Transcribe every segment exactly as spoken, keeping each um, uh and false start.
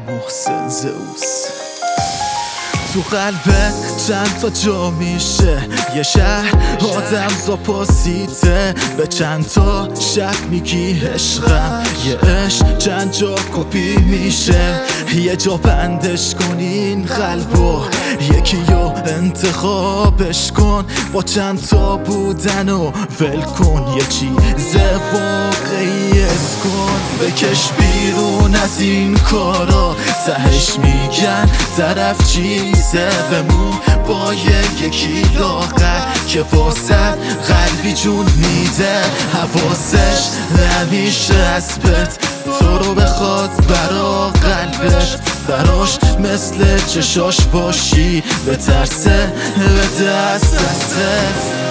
محسن زئوس. تو قلبه چند تا جا میشه یه شهر آدم زاپاسیته، به چند تا شب میگی عشقم، یه عشق چند جا کپی میشه. یه جا بندش کن این قلبو، یکی یا انتخابش کن، با چند تا بودن و ول کن، یه چیز واقعی اس کن. بکش بیرون از این کارا، تهش میگن طرف چیزه، بمون با یکی لاغر که واسه قلبی جون میده. حواسش نمیشه اسبت تو رو بخواد برا قلبش، براش مثل چشاش باشی به ترسه به دست دستت.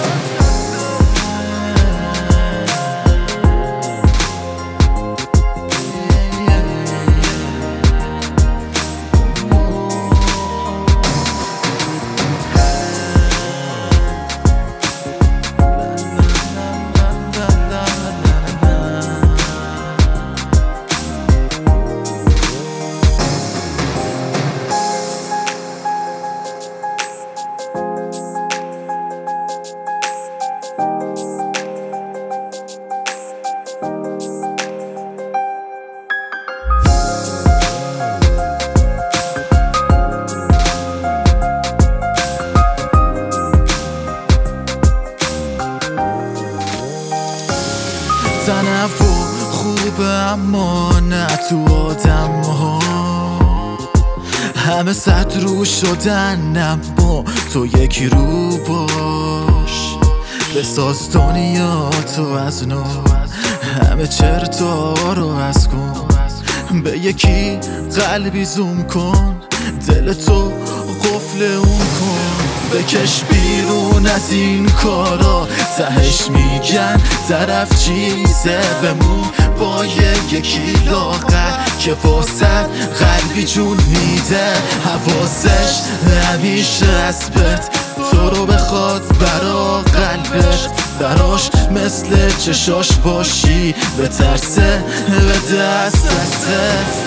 تنوع خوبه اما نه تو آدم ها، همه صد رو شدن اما تو یکی رو باش. بساز دنیا تو از نو، همه چرتا رو از کن، به یکی قلبی زوم کن، دل تو قفل اون کن. بکش بیرون از این کارا، تهش میگن طرف چیزه، بمون با یکی لاغر که واسه قلبی جون میده. حواسش نمیشه اسبت تو رو بخواد برا قلبش، براش مثل چشاش باشی به ترسه به دست دستت.